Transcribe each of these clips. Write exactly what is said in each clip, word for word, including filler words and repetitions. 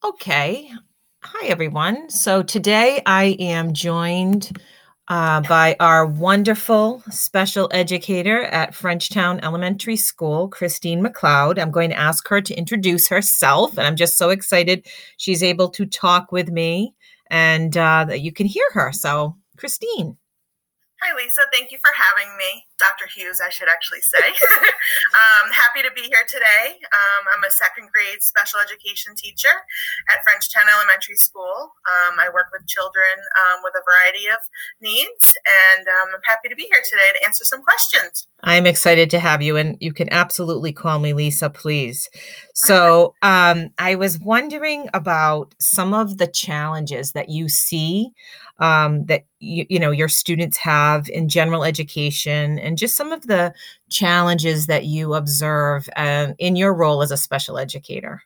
Okay. Hi, everyone. So today I am joined uh, by our wonderful special educator at Frenchtown Elementary School, Christine McLeod. I'm going to ask her to introduce herself, and I'm just so excited she's able to talk with me and uh, that you can hear her. So, Christine. Hi, Lisa. Thank you for having me. Doctor Hughes, I should actually say. um, happy to be here today. Um, I'm a second grade special education teacher at Frenchtown Elementary School. Um, I work with children um, with a variety of needs, and um, I'm happy to be here today to answer some questions. I'm excited to have you, and you can absolutely call me Lisa, please. So um, I was wondering about some of the challenges that you see um, that you, you know your students have in general education, and just some of the challenges that you observe uh, in your role as a special educator.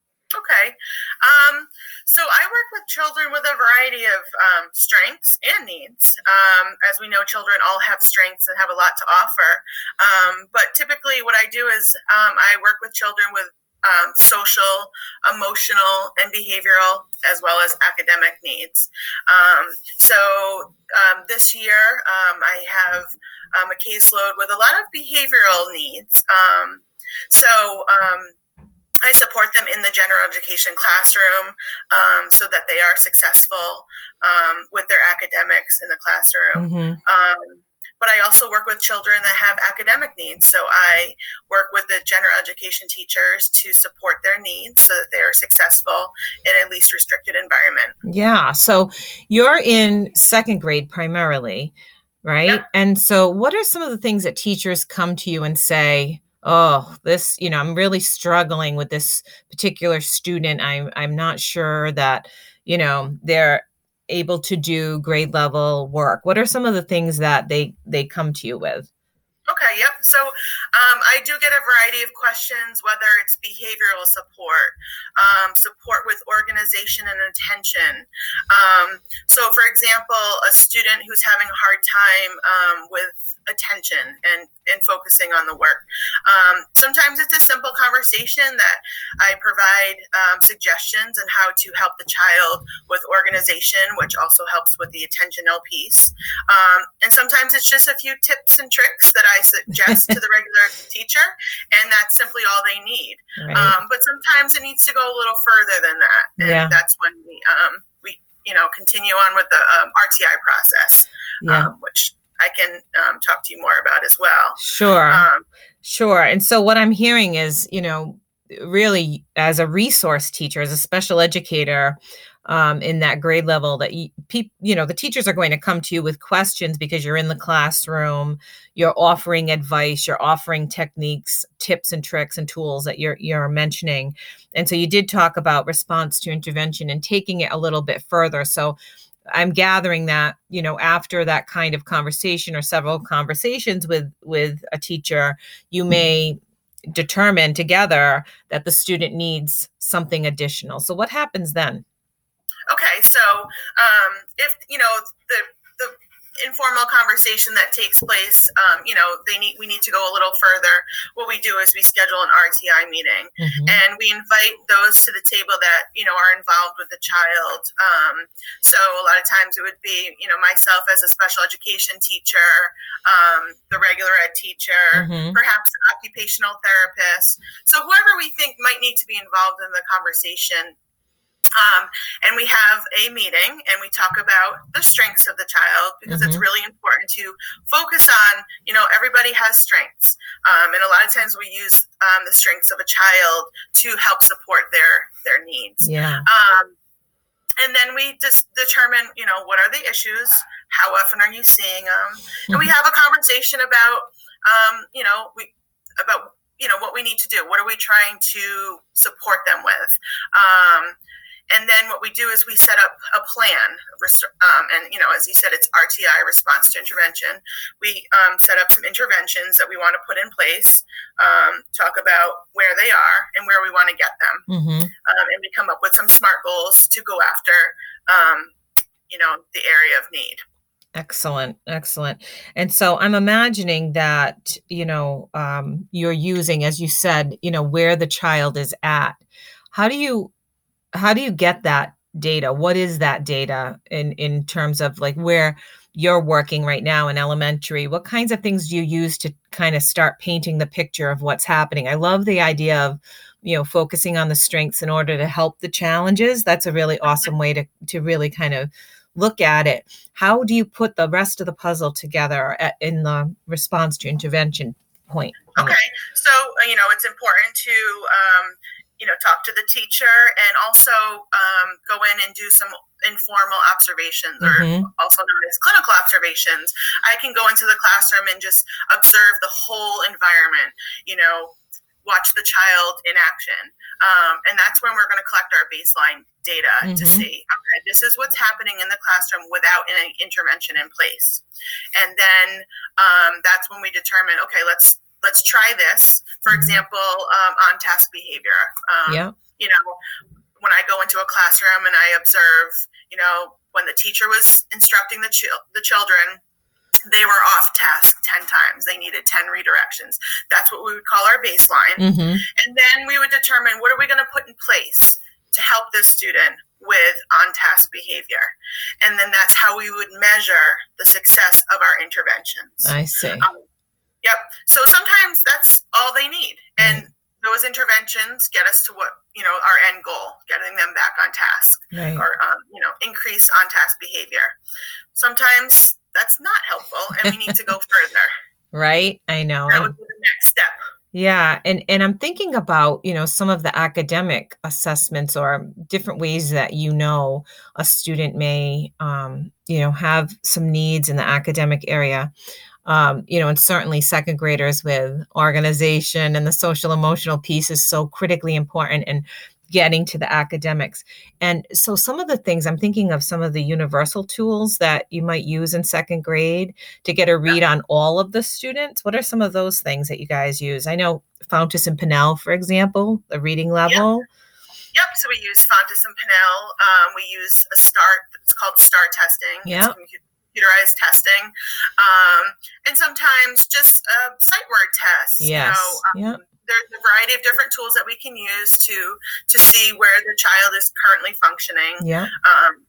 Okay. Um, so I work with children with a variety of um, strengths and needs. Um, as we know, children all have strengths and have a lot to offer. Um, but typically what I do is um, I work with children with um, social, emotional, and behavioral, as well as academic needs. Um, so um, this year um, I have um, a caseload with a lot of behavioral needs. Um, so um, I support them in the general education classroom um, so that they are successful um, with their academics in the classroom. Mm-hmm. Um, but I also work with children that have academic needs. So I work with the general education teachers to support their needs so that they are successful in a least restricted environment. Yeah. So you're in second grade primarily, right? Yep. And so what are some of the things that teachers come to you and say, oh, this, you know, I'm really struggling with this particular student. I'm, I'm not sure that, you know, they're able to do grade level work. What are some of the things that they, they come to you with? Okay, yep. So um, I do get a variety of questions, whether it's behavioral support, um, support with organization and attention. Um, so, for example, a student who's having a hard time um, with attention and, and focusing on the work. Um, sometimes it's a simple conversation that I provide um, suggestions on how to help the child with organization, which also helps with the attentional piece. Um, and sometimes it's just a few tips and tricks that I suggest to the regular teacher, and that's simply all they need. Right. Um, but sometimes it needs to go a little further than that, and Yeah. that's when we, um, we, you know, continue on with the um, R T I process, Yeah. um, which I can um, talk to you more about as well. Sure. Um, Sure. And so what I'm hearing is, you know, really as a resource teacher, as a special educator, um, in that grade level, that you, pe- you know, the teachers are going to come to you with questions because you're in the classroom, you're offering advice, you're offering techniques, tips and tricks and tools that you're you're mentioning. And so you did talk about response to intervention and taking it a little bit further. So I'm gathering that, you know, after that kind of conversation or several conversations with with a teacher, you may determine together that the student needs something additional. So what happens then? Okay, so um, if you know the the informal conversation that takes place, um, you know, they need we need to go a little further. What we do is we schedule an R T I meeting, Mm-hmm. and we invite those to the table that you know are involved with the child. Um, so a lot of times it would be you know myself as a special education teacher, um, the regular ed teacher, Mm-hmm. perhaps an occupational therapist. So whoever we think might need to be involved in the conversation. Um, and we have a meeting and we talk about the strengths of the child because Mm-hmm. it's really important to focus on, you know, everybody has strengths. Um, and a lot of times we use um, the strengths of a child to help support their, their needs. Yeah. Um, and then we just determine, you know, what are the issues? How often are you seeing them? And we have a conversation about, um, you know, we, about, you know, what we need to do. What are we trying to support them with? Um, And then what we do is we set up a plan. Um, and, you know, as you said, it's R T I, response to intervention. We um, set up some interventions that we want to put in place, um, talk about where they are and where we want to get them. Mm-hmm. Um, and we come up with some SMART goals to go after, um, you know, the area of need. Excellent. Excellent. And so I'm imagining that, you know, um, you're using, as you said, you know, where the child is at. How do you how do you get that data? What is that data in, in terms of like where you're working right now in elementary? What kinds of things do you use to kind of start painting the picture of what's happening? I love the idea of, you know, focusing on the strengths in order to help the challenges. That's a really awesome way to, to really kind of look at it. How do you put the rest of the puzzle together at, in the response to intervention point? Okay. So, you know, it's important to, um, you know, talk to the teacher and also um, go in and do some informal observations, mm-hmm. or also known as clinical observations. I can go into the classroom and just observe the whole environment, you know, watch the child in action. Um, and that's when we're going to collect our baseline data mm-hmm. to see, okay, this is what's happening in the classroom without any intervention in place. And then um, that's when we determine, okay, let's let's try this. For example, um, on-task behavior. Um, yeah. You know, when I go into a classroom and I observe, you know, when the teacher was instructing the ch- the children, they were off task ten times. They needed ten redirections. That's what we would call our baseline. Mm-hmm. And then we would determine what are we going to put in place to help this student with on-task behavior. And then that's how we would measure the success of our interventions. I see. Um, Yep. So sometimes that's all they need. And right. those interventions get us to what, you know, our end goal, getting them back on task right. or, um, you know, increase on task behavior. Sometimes that's not helpful and we need to go further. Right. I know. That would be the next step. Yeah. And, and I'm thinking about, you know, some of the academic assessments or different ways that, you know, a student may, um, you know, have some needs in the academic area. Um, you know, and certainly second graders with organization and the social emotional piece is so critically important in getting to the academics. And so some of the things I'm thinking of, some of the universal tools that you might use in second grade to get a read on all of the students. What are some of those things that you guys use? I know Fountas and Pinnell, for example, the reading level. Yep. Yep. So we use Fountas and Pinnell. Um, we use a STAR, it's called STAR testing. Yeah. Computerized testing, um, and sometimes just uh, sight word tests. Yes. You know, um, yep. There's a variety of different tools that we can use to to see where the child is currently functioning. Yeah. Um,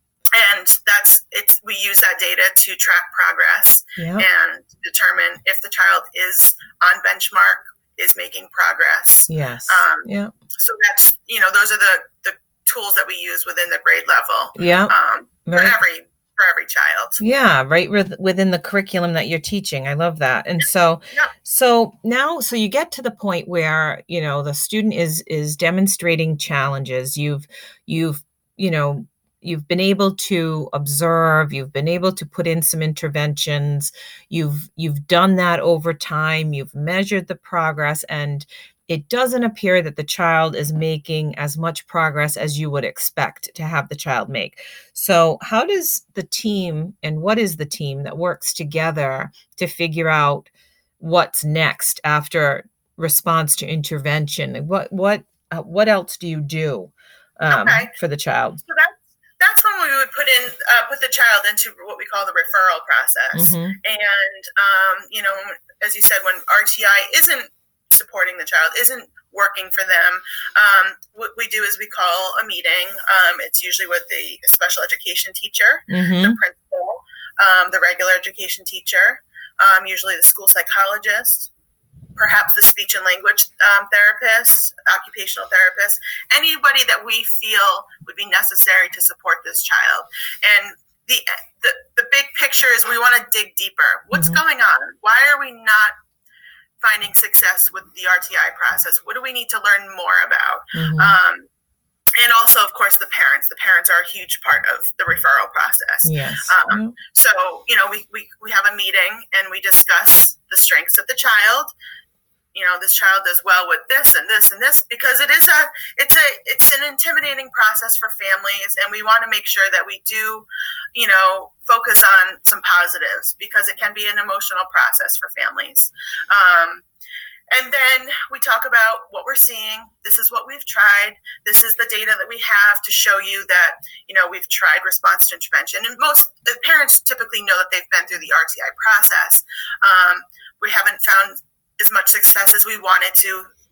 and that's it's we use that data to track progress yep. and determine if the child is on benchmark, is making progress. Yes. Um, yeah. So that's you know those are the the tools that we use within the grade level. Yeah. Um, right. For every. for every child. Yeah, right within the curriculum that you're teaching. I love that. And so yeah. so now so you get to the point where, you know, the student is is demonstrating challenges. You've you've, you know, you've been able to observe, you've been able to put in some interventions. You've you've done that over time. You've measured the progress, and it doesn't appear that the child is making as much progress as you would expect to have the child make. So how does the team, and what is the team that works together to figure out what's next after response to intervention? What what uh, what else do you do um, okay. for the child? So that's that's when we would put in uh, put the child into what we call the referral process. Mm-hmm. And um, you know, as you said, when R T I isn't supporting the child, isn't working for them, um, what we do is we call a meeting. Um, it's usually with the special education teacher, mm-hmm. the principal, um, the regular education teacher, um, usually the school psychologist, perhaps the speech and language um, therapist, occupational therapist, anybody that we feel would be necessary to support this child. And the the, the big picture is we want to dig deeper. What's mm-hmm. going on? Why are we not finding success with the R T I process? What do we need to learn more about? Mm-hmm. Um, and also, of course, the parents. The parents are a huge part of the referral process. Yes. Um, mm-hmm. So, you know, we, we, we have a meeting and we discuss the strengths of the child. You know, this child does well with this and this and this, because it is a, it's a, it's an intimidating process for families. And we want to make sure that we do, you know, focus on some positives, because it can be an emotional process for families. Um, and then we talk about what we're seeing. This is what we've tried. This is the data that we have to show you that, you know, we've tried response to intervention. And most the parents typically know that they've been through the R T I process. Um, we haven't found as much success as we wanted to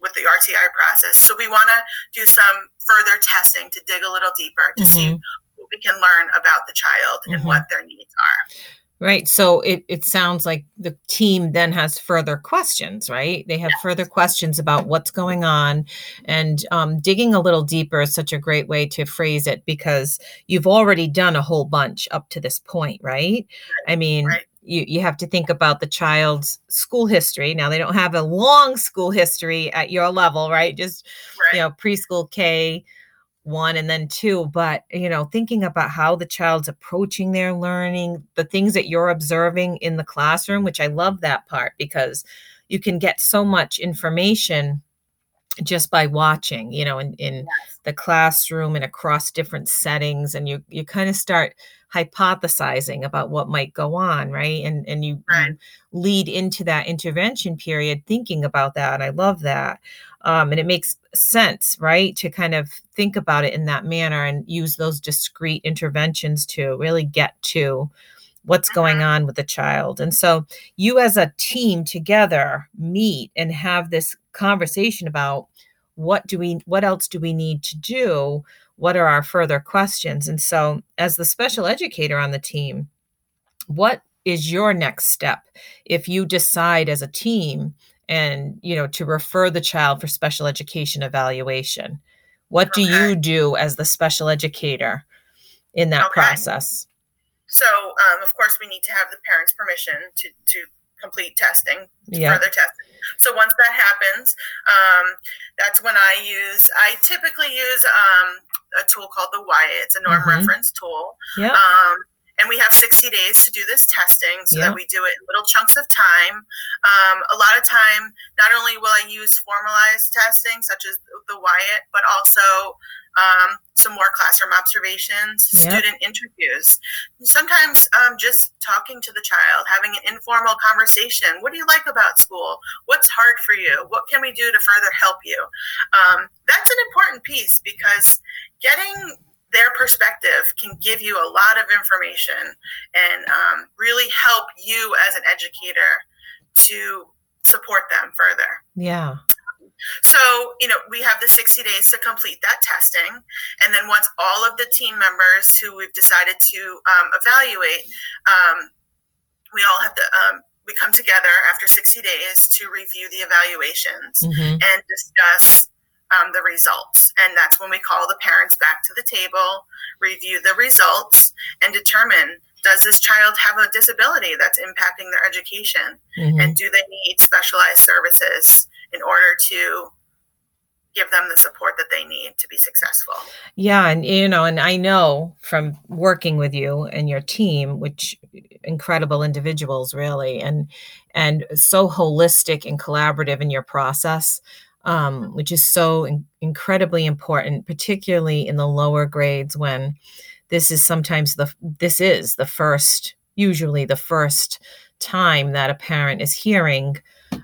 with the R T I process. So we want to do some further testing to dig a little deeper to mm-hmm. see what we can learn about the child mm-hmm. and what their needs are. Right. So it, it sounds like the team then has further questions, right? They have yes. further questions about what's going on, and um, digging a little deeper is such a great way to phrase it, because you've already done a whole bunch up to this point, right? I mean, right. You, you have to think about the child's school history. Now, they don't have a long school history at your level, right? Just, right. you know, preschool K one and then two, but, you know, thinking about how the child's approaching their learning, the things that you're observing in the classroom, which I love that part, because you can get so much information just by watching, you know, in, in yes. the classroom and across different settings. And you, you kind of start hypothesizing about what might go on, right? And, and you, right. you lead into that intervention period thinking about that. And I love that. Um, and it makes sense, right, to kind of think about it in that manner and use those discrete interventions to really get to what's going on with the child. And so you as a team together meet and have this conversation about what do we, what else do we need to do? What are our further questions? And so as the special educator on the team, what is your next step if you decide as a team and, you know, to refer the child for special education evaluation? What do okay. you do as the special educator in that okay. process? So, um, of course, we need to have the parents' permission to, to complete testing, yeah. further testing. So once that happens, um, that's when I use, I typically use um, a tool called the W I A. It's a norm mm-hmm. reference tool. Yeah. Um, and we have sixty days to do this testing so yeah. that we do it in little chunks of time. Um, a lot of time, not only will I use formalized testing, such as the W I A, but also um, some more classroom observations, yeah. student interviews. Sometimes um, just talking to the child, having an informal conversation. What do you like about school? What's hard for you? What can we do to further help you? Um, that's an important piece, because getting their perspective can give you a lot of information and um, really help you as an educator to support them further. Yeah. So, you know, we have the sixty days to complete that testing. And then once all of the team members who we've decided to um, evaluate, um, we all have to, um, we come together after sixty days to review the evaluations mm-hmm. and discuss Um, the results. And that's when we call the parents back to the table, review the results, and determine, does this child have a disability that's impacting their education? Mm-hmm. And do they need specialized services in order to give them the support that they need to be successful? Yeah. And, you know, and I know from working with you and your team, which incredible individuals really, and, and so holistic and collaborative in your process, Um, which is so in- incredibly important, particularly in the lower grades, when this is sometimes the, this is the first, usually the first time that a parent is hearing,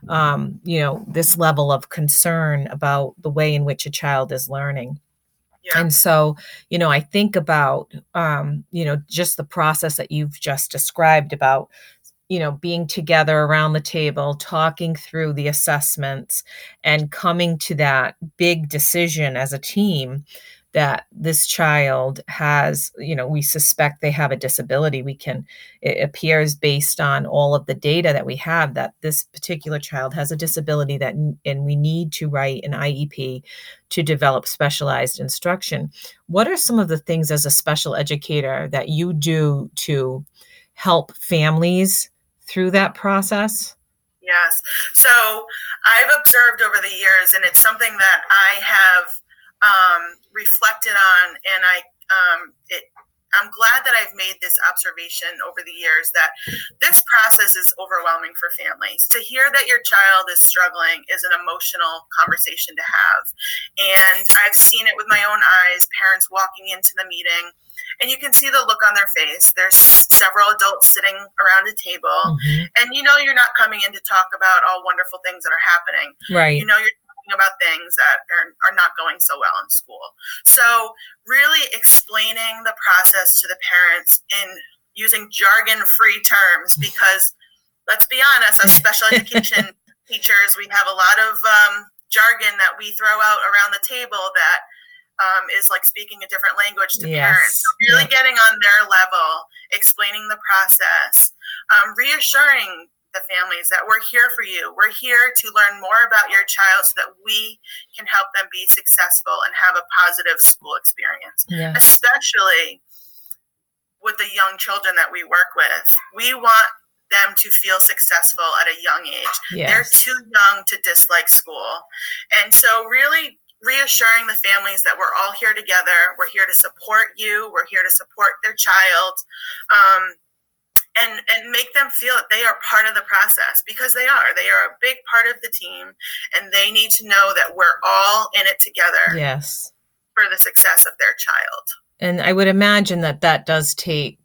um, you know, this level of concern about the way in which a child is learning. Yeah. And so, you know, I think about, um, you know, just the process that you've just described about, you know, being together around the table, talking through the assessments and coming to that big decision as a team that this child has, you know, we suspect they have a disability. We can, it appears based on all of the data that we have that this particular child has a disability that, and we need to write an I E P to develop specialized instruction. What are some of the things as a special educator that you do to help families through that process? Yes. So I've observed over the years, and it's something that I have um, reflected on, and I um, it, I'm glad that I've made this observation over the years, that this process is overwhelming for families. To hear that your child is struggling is an emotional conversation to have. And I've seen it with my own eyes, parents walking into the meeting, and you can see the look on their face. There's several adults sitting around a table, mm-hmm. and you know you're not coming in to talk about all wonderful things that are happening. Right. You know you're talking about things that are, are not going so well in school. So really explaining the process to the parents in using jargon-free terms, because let's be honest, as special education teachers, we have a lot of um, jargon that we throw out around the table that um, is like speaking a different language to Yes. parents. So really Yeah. getting on their level, explaining the process, um, reassuring the families that we're here for you. We're here to learn more about your child so that we can help them be successful and have a positive school experience, Yes. especially with the young children that we work with. We want them to feel successful at a young age. Yes. They're too young to dislike school. And so really reassuring the families that we're all here together. We're here to support you. We're here to support their child. Um, and, and make them feel that they are part of the process, because they are. They are a big part of the team, and they need to know that we're all in it together. Yes. For the success of their child. And I would imagine that that does take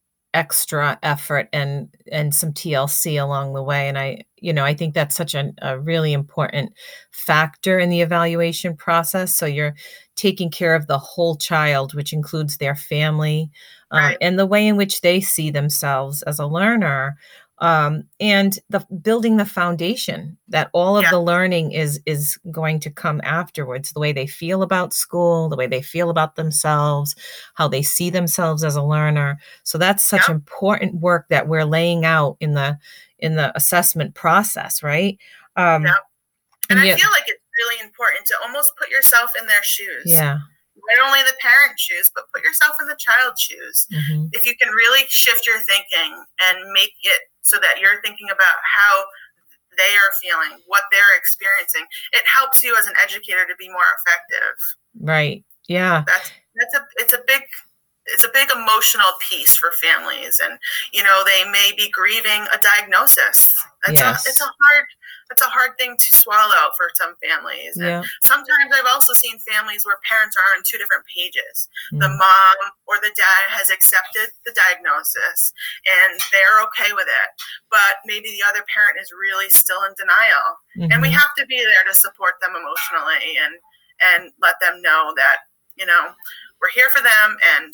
extra effort and and some T L C along the way. And I, you know, I think that's such a, a really important factor in the evaluation process. So you're taking care of the whole child, which includes their family, um, Right. and the way in which they see themselves as a learner. Um, and the building the foundation that all of Yeah. the learning is is going to come afterwards, the way they feel about school, the way they feel about themselves, how they see themselves as a learner. So that's such Yeah. important work that we're laying out in the in the assessment process, right? Um, Yeah. And, and I yeah, feel like it's really important to almost put yourself in their shoes. yeah, Not only the parent shoes, but put yourself in the child's shoes. mhm, If you can really shift your thinking and make it so that you're thinking about how they are feeling, what they're experiencing, it helps you as an educator to be more effective. right, yeah, That's that's a it's a big it's a big emotional piece for families, and you know they may be grieving a diagnosis. That's Yes. a, it's a hard it's a hard thing to swallow for some families. And yeah, sometimes I've also seen families where parents are on two different pages. The mm, mom or the dad has accepted the diagnosis and they're okay with it, but maybe the other parent is really still in denial. And we mhm, have to be there to support them emotionally and and let them know that, you know, we're here for them, and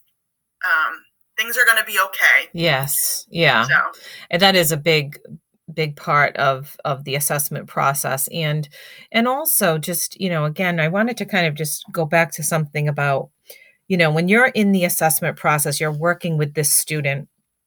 um, things are going to be okay. yes, yeah. So, And that is a big big part of of the assessment process. And and also just, you know, again, I wanted to kind of just go back to something about, you know, when you're in the assessment process, you're working with this student.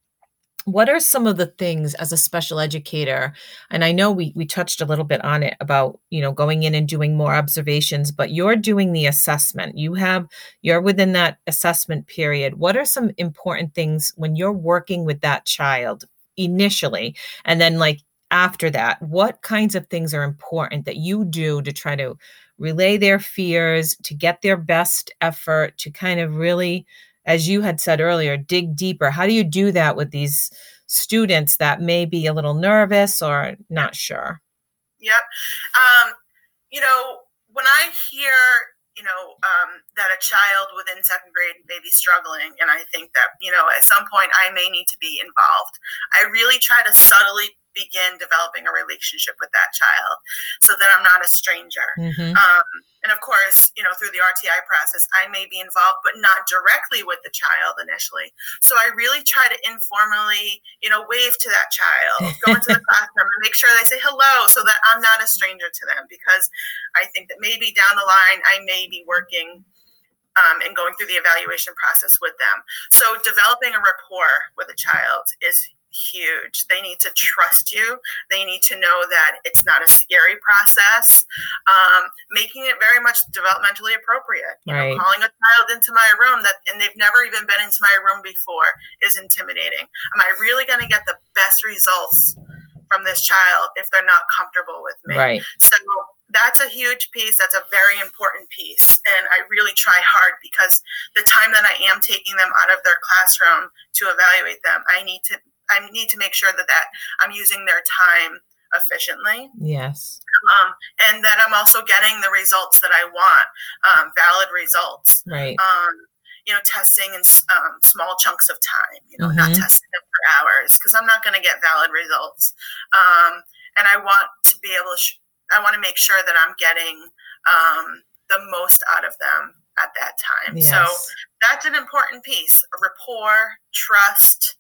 What are some of the things as a special educator? And I know we we touched a little bit on it about, you know, going in and doing more observations, but you're doing the assessment. You have you're within that assessment period. What are some important things when you're working with that child initially, and then like after that, what kinds of things are important that you do to try to relay their fears, to get their best effort, to kind of really, as you had said earlier, dig deeper? How do you do that with these students that may be a little nervous or not sure? yep. Um, you know, when I hear, you know, um, that a child within second grade may be struggling, and I think that, you know, at some point I may need to be involved, I really try to subtly begin developing a relationship with that child so that I'm not a stranger. Mm-hmm. Um, and of course, you know, through the R T I process, I may be involved, but not directly with the child initially. So I really try to informally, you know, wave to that child, go into the classroom and make sure they say hello so that I'm not a stranger to them, because I think that maybe down the line I may be working um, and going through the evaluation process with them. So developing a rapport with a child is huge. They need to trust you. They need to know that it's not a scary process. Um, making it very much developmentally appropriate. You Right. know, calling a child into my room that and they've never even been into my room before is intimidating. Am I really going to get the best results from this child if they're not comfortable with me? Right. So that's a huge piece. That's a very important piece. And I really try hard, because the time that I am taking them out of their classroom to evaluate them, I need to I need to make sure that, that I'm using their time efficiently. Yes. Um, and that I'm also getting the results that I want, um, valid results. Right. Um, you know, testing in um, small chunks of time, you know, Mhm. not testing them for hours, because I'm not going to get valid results. Um, and I want to be able to, sh- I want to make sure that I'm getting um, the most out of them at that time. Yes. So that's an important piece: rapport, trust,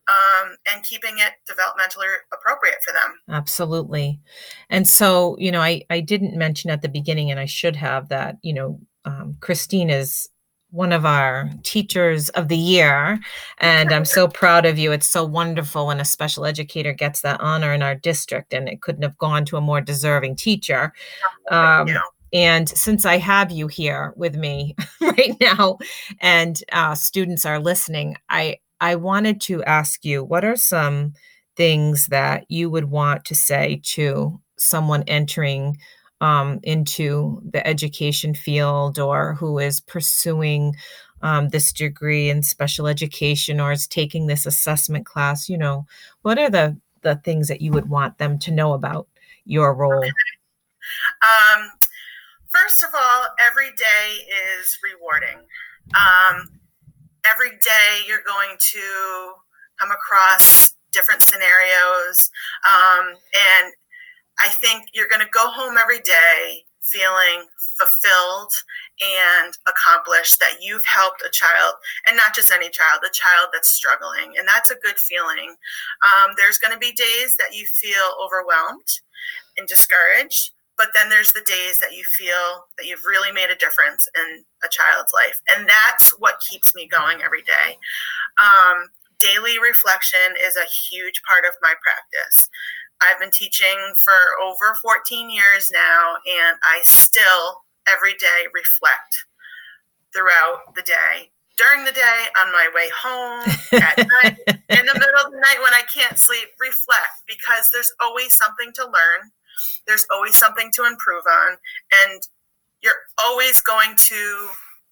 um, and keeping it developmentally appropriate for them. Absolutely. And so, you know, I, I didn't mention at the beginning, and I should have, that, you know, um, Christine is one of our teachers of the year. And I'm so proud of you. It's so wonderful when a special educator gets that honor in our district, and it couldn't have gone to a more deserving teacher. Um, Yeah. And since I have you here with me right now, and uh, students are listening, I, I wanted to ask you, what are some things that you would want to say to someone entering um, into the education field, or who is pursuing um, this degree in special education, or is taking this assessment class? You know, what are the, the things that you would want them to know about your role? Okay. Um, First of all, every day is rewarding. Um, every day you're going to come across different scenarios. Um, and I think you're going to go home every day feeling fulfilled and accomplished, that you've helped a child, and not just any child, a child that's struggling. And that's a good feeling. Um, there's going to be days that you feel overwhelmed and discouraged. But then there's the days that you feel that you've really made a difference in a child's life. And that's what keeps me going every day. Um, daily reflection is a huge part of my practice. I've been teaching for over fourteen years now, and I still every day reflect throughout the day. During the day, on my way home, at night, in the middle of the night when I can't sleep, reflect, because there's always something to learn. There's always something to improve on, and you're always going to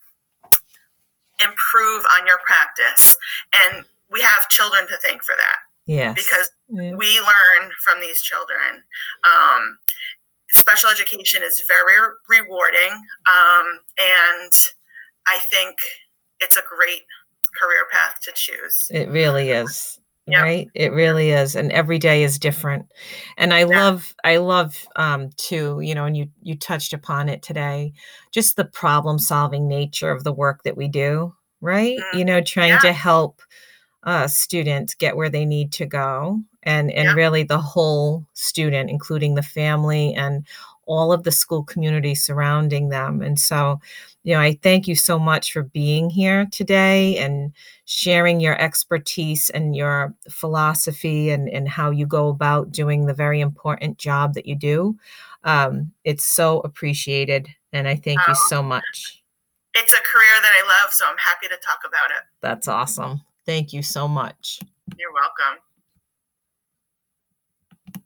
improve on your practice. And we have children to thank for that. Yes. Because yeah. we learn from these children. Um, special education is very rewarding, um, and I think it's a great career path to choose. It really is. Yep. Right. It really is. And every day is different. And I Yeah. love, I love, um, too, you know, and you, you touched upon it today, just the problem solving nature of the work that we do, right? Mm-hmm. You know, trying Yeah. to help uh, students get where they need to go, and, and Yep. really the whole student, including the family and all of the school community surrounding them. And so, you know, I thank you so much for being here today and sharing your expertise and your philosophy, and, and how you go about doing the very important job that you do. Um, it's so appreciated. And I thank you Um, so much. It's a career that I love, so I'm happy to talk about it. That's awesome. Thank you so much. You're welcome.